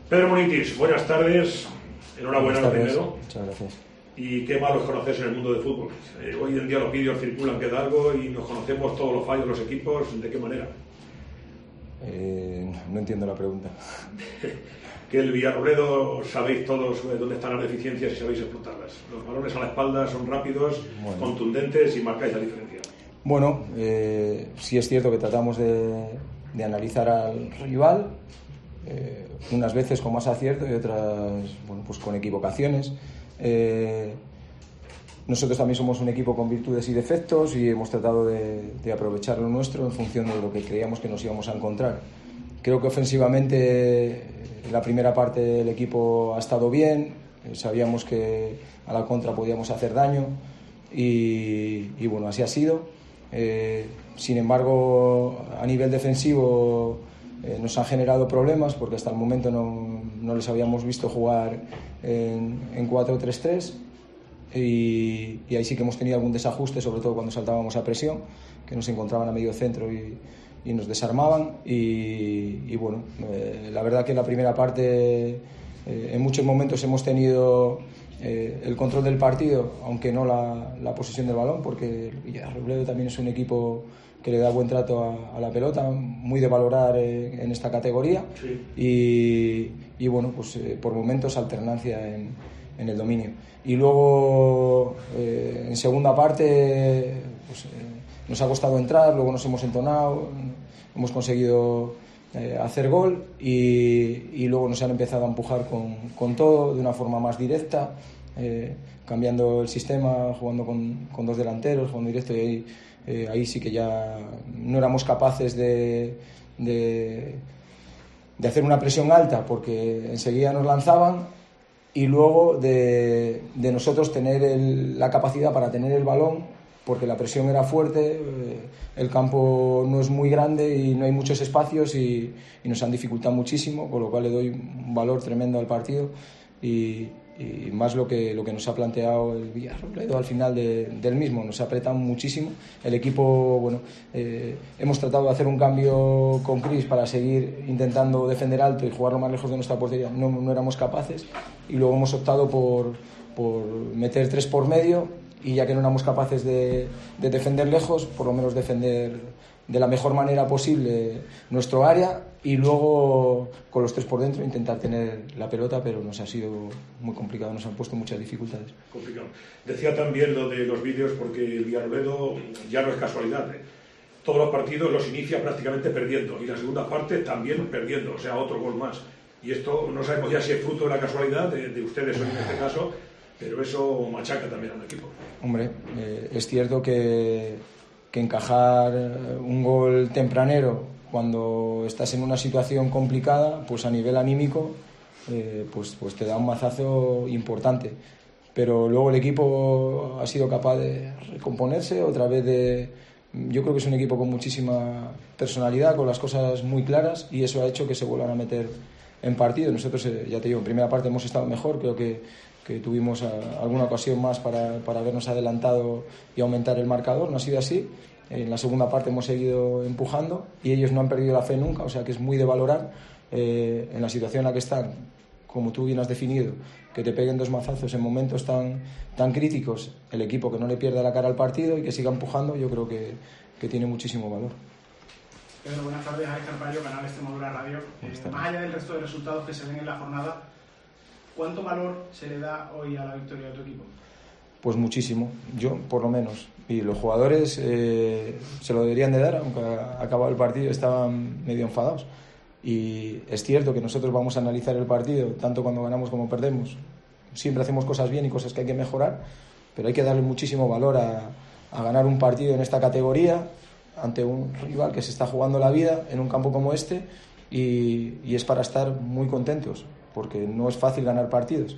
Pedro Munitis, buenas tardes. Enhorabuena lo primero. Muchas gracias. Y qué malo es conocerse en el mundo del fútbol. Hoy en día los vídeos circulan que da algo y nos conocemos todos los fallos de los equipos. ¿De qué manera? No entiendo la pregunta. Que el Villarrobledo sabéis todos dónde están las deficiencias y sabéis explotarlas. Los balones a la espalda son rápidos, contundentes y marcáis la diferencia. Bueno, sí es cierto que tratamos de analizar al rival, unas veces con más acierto y otras pues con equivocaciones. Nosotros también somos un equipo con virtudes y defectos y hemos tratado de aprovechar lo nuestro en función de lo que creíamos que nos íbamos a encontrar. Creo que ofensivamente la primera parte del equipo ha estado bien, sabíamos que a la contra podíamos hacer daño y bueno, así ha sido. Sin embargo, a nivel defensivo nos han generado problemas porque hasta el momento no les habíamos visto jugar en 4-3-3 y ahí sí que hemos tenido algún desajuste, sobre todo cuando saltábamos a presión, que nos encontraban a medio centro y nos desarmaban y bueno, la verdad que en la primera parte en muchos momentos hemos tenido el control del partido, aunque no la posesión del balón, porque el Villarrobledo también es un equipo que le da buen trato a la pelota, muy de valorar en esta categoría. Sí. Y bueno, pues por momentos alternancia en el dominio. Y luego en segunda parte pues, nos ha costado entrar, luego nos hemos entonado, hemos conseguido hacer gol y luego nos han empezado a empujar con todo de una forma más directa, cambiando el sistema, jugando con dos delanteros, jugando directo y ahí sí que ya no éramos capaces de hacer una presión alta porque enseguida nos lanzaban y luego de nosotros tener la capacidad para tener el balón porque la presión era fuerte, el campo no es muy grande y no hay muchos espacios y nos han dificultado muchísimo, con lo cual le doy un valor tremendo al partido y más lo que nos ha planteado el Villarrobledo al final del mismo, nos ha apretado muchísimo. El equipo, bueno, hemos tratado de hacer un cambio con Chris para seguir intentando defender alto y jugar lo más lejos de nuestra portería, no éramos capaces y luego hemos optado por meter 3 por medio y ya que no éramos capaces de defender lejos, por lo menos defender de la mejor manera posible nuestro área y luego con los 3 por dentro intentar tener la pelota, pero nos ha sido muy complicado, nos han puesto muchas dificultades. Complicado. Decía también lo de los vídeos porque el Villarrobledo ya no es casualidad, todos los partidos los inicia prácticamente perdiendo y la segunda parte también perdiendo, o sea, otro gol más. Y esto no sabemos ya si es fruto de la casualidad de ustedes hoy en este caso, pero eso machaca también al equipo. Hombre, es cierto que encajar un gol tempranero cuando estás en una situación complicada, pues a nivel anímico, pues te da un mazazo importante. Pero luego el equipo ha sido capaz de recomponerse otra vez yo creo que es un equipo con muchísima personalidad, con las cosas muy claras y eso ha hecho que se vuelvan a meter en partido. Nosotros, ya te digo, en primera parte hemos estado mejor, creo que tuvimos alguna ocasión más para habernos adelantado y aumentar el marcador, no ha sido así. En la segunda parte hemos seguido empujando y ellos no han perdido la fe nunca, o sea que es muy de valorar en la situación en la que están, como tú bien has definido, que te peguen 2 mazazos en momentos tan críticos, el equipo que no le pierda la cara al partido y que siga empujando, yo creo que tiene muchísimo valor. Pedro, buenas tardes, Alex Carballo, canal Extremadura Radio. Más allá del resto de resultados que se ven en la jornada, ¿cuánto valor se le da hoy a la victoria de tu equipo? Pues muchísimo, yo por lo menos. Y los jugadores se lo deberían de dar, aunque acabado el partido estaban medio enfadados. Y es cierto que nosotros vamos a analizar el partido, tanto cuando ganamos como perdemos. Siempre hacemos cosas bien y cosas que hay que mejorar, pero hay que darle muchísimo valor a ganar un partido en esta categoría ante un rival que se está jugando la vida en un campo como este y es para estar muy contentos, porque no es fácil ganar partidos.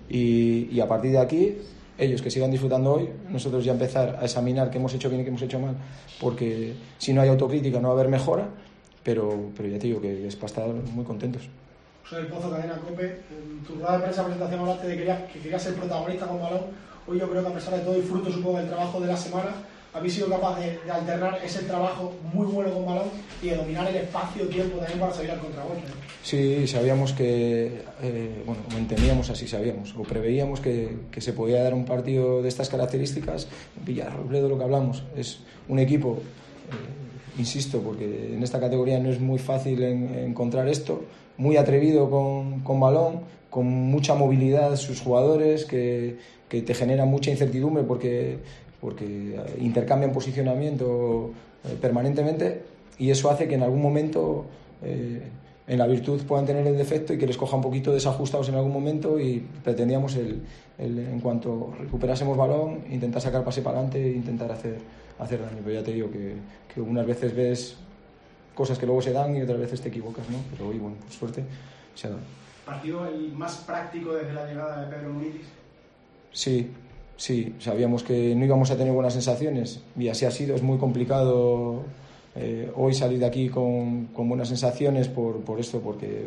Y a partir de aquí, ellos que sigan disfrutando hoy, nosotros ya empezar a examinar qué hemos hecho bien y qué hemos hecho mal, porque si no hay autocrítica no va a haber mejora, pero ya te digo que es para estar muy contentos. Soy el Pozo, Cadena COPE. En tu rueda de prensa presentación hablaste de que querías ser protagonista con balón. Hoy yo creo que a pesar de todo y fruto supongo del trabajo de la semana, habéis sido capaz de alternar ese trabajo muy bueno con balón y de dominar el espacio-tiempo también para salir al contragolpe. Sí, sabíamos que, bueno, entendíamos así, sabíamos, o preveíamos que se podía dar un partido de estas características. Villarrobledo, lo que hablamos, es un equipo, insisto, porque en esta categoría no es muy fácil encontrar esto, muy atrevido con balón, con mucha movilidad sus jugadores, que te generan mucha incertidumbre porque intercambian posicionamiento permanentemente, y eso hace que en algún momento en la virtud puedan tener el defecto y que les coja un poquito desajustados en algún momento, y pretendíamos en cuanto recuperásemos balón intentar sacar pase para adelante e intentar hacer daño. Pero ya te digo que unas veces ves cosas que luego se dan y otras veces te equivocas, ¿no? Pero hoy, bueno, por suerte se ha dado. ¿Partido el más práctico desde la llegada de Pedro Munitis? Sí, sabíamos que no íbamos a tener buenas sensaciones y así ha sido. Es muy complicado hoy salir de aquí con buenas sensaciones por esto, porque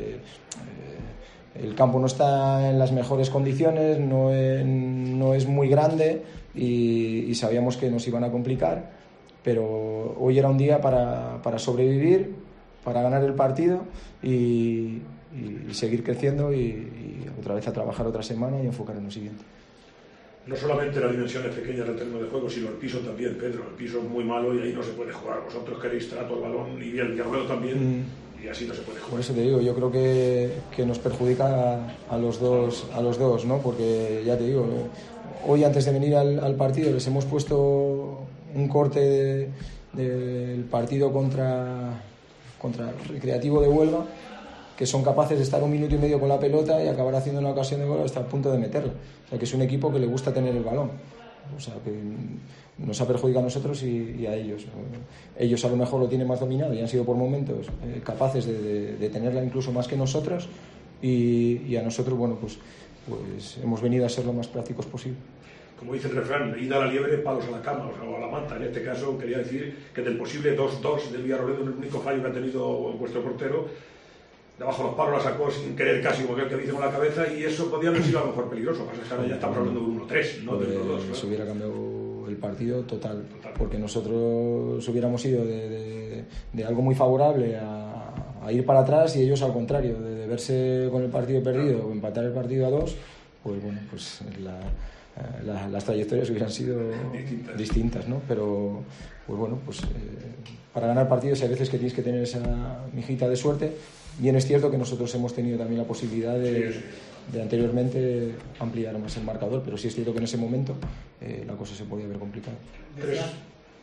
el campo no está en las mejores condiciones, no es muy grande y sabíamos que nos iban a complicar, pero hoy era un día para sobrevivir, para ganar el partido y seguir creciendo y otra vez a trabajar otra semana y enfocar en lo siguiente. No solamente las dimensiones pequeñas del terreno de juego, sino el piso también, Pedro. El piso es muy malo y ahí no se puede jugar. Vosotros queréis trato al balón y el Villarrobledo también, y así no se puede jugar. Por eso te digo, yo creo que nos perjudica a los dos, ¿no? Porque ya te digo, hoy antes de venir al partido les hemos puesto un corte del partido contra el Recreativo de Huelva, que son capaces de estar 1 minuto y medio con la pelota y acabar haciendo una ocasión de gol hasta el punto de meterla. O sea, que es un equipo que le gusta tener el balón. O sea, que nos ha perjudicado a nosotros y a ellos. Ellos a lo mejor lo tienen más dominado y han sido por momentos capaces de tenerla incluso más que nosotros, y a nosotros, bueno, pues hemos venido a ser lo más prácticos posible. Como dice el refrán, ida a la liebre, palos a la cama, o sea, o a la manta. En este caso quería decir que del posible 2-2 del Villarrobledo, el único fallo que ha tenido vuestro portero, debajo los palos la sacó sin querer, casi como aquel que dice con la cabeza, y eso podía haber sido a lo mejor peligroso. Pasa que ahora ya estamos hablando de un 1-3, no del 1-2. Se hubiera cambiado el partido total, porque nosotros hubiéramos ido de algo muy favorable a ir para atrás, y ellos al contrario, de verse con el partido perdido o empatar el partido a 2, pues bueno, pues las trayectorias hubieran sido distintas, ¿no? Pero pues bueno, pues para ganar partidos hay veces que tienes que tener esa mijita de suerte. Bien es cierto que nosotros hemos tenido también la posibilidad de anteriormente ampliar más el marcador, pero sí es cierto que en ese momento la cosa se podía haber complicado. Decías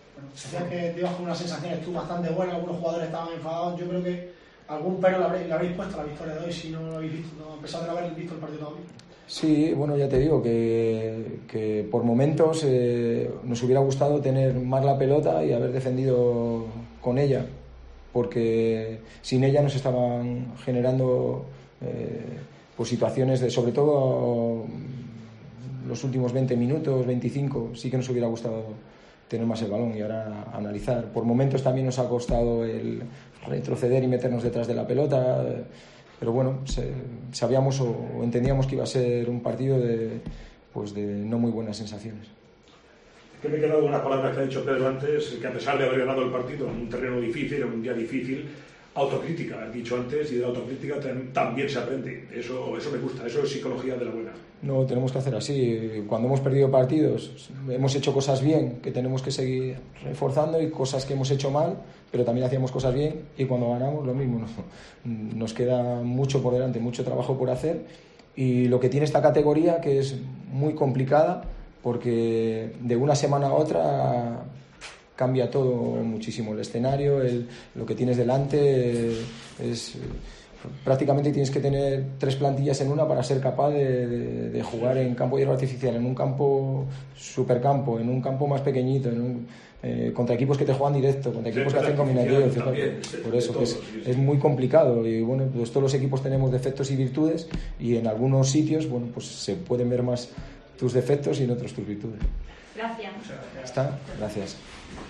que te ibas con unas sensaciones tú bastante buenas, algunos jugadores estaban enfadados. Yo creo que algún pero le habréis puesto a la victoria de hoy, si no lo habéis visto, a pesar de no haber visto el partido todavía. Sí, bueno, ya te digo que por momentos nos hubiera gustado tener más la pelota y haber defendido con ella, porque sin ella nos estaban generando pues situaciones sobre todo los últimos 20 minutos, 25, sí que nos hubiera gustado tener más el balón y ahora analizar. Por momentos también nos ha costado el retroceder y meternos detrás de la pelota, pero bueno, sabíamos o entendíamos que iba a ser un partido de no muy buenas sensaciones. Que me he quedado con unas palabras que ha dicho Pedro antes, que a pesar de haber ganado el partido en un terreno difícil, en un día difícil, autocrítica, has dicho antes, y de la autocrítica también se aprende. Eso me gusta, eso es psicología de la buena. No, tenemos que hacer así. Cuando hemos perdido partidos, hemos hecho cosas bien, que tenemos que seguir reforzando, y cosas que hemos hecho mal, pero también hacíamos cosas bien, y cuando ganamos lo mismo. Nos queda mucho por delante, mucho trabajo por hacer, y lo que tiene esta categoría, que es muy complicada, porque de una semana a otra cambia todo muchísimo. El escenario, lo que tienes delante prácticamente tienes que tener 3 plantillas en una para ser capaz de jugar en campo de hierro artificial, en un campo supercampo, en un campo más pequeñito, contra equipos que te juegan directo, contra equipos que hacen combinativos. Por eso es muy complicado, y bueno, pues todos los equipos tenemos defectos y virtudes, y en algunos sitios, bueno, pues se pueden ver más tus defectos y en otros tus virtudes. Gracias. ¿Está? Gracias.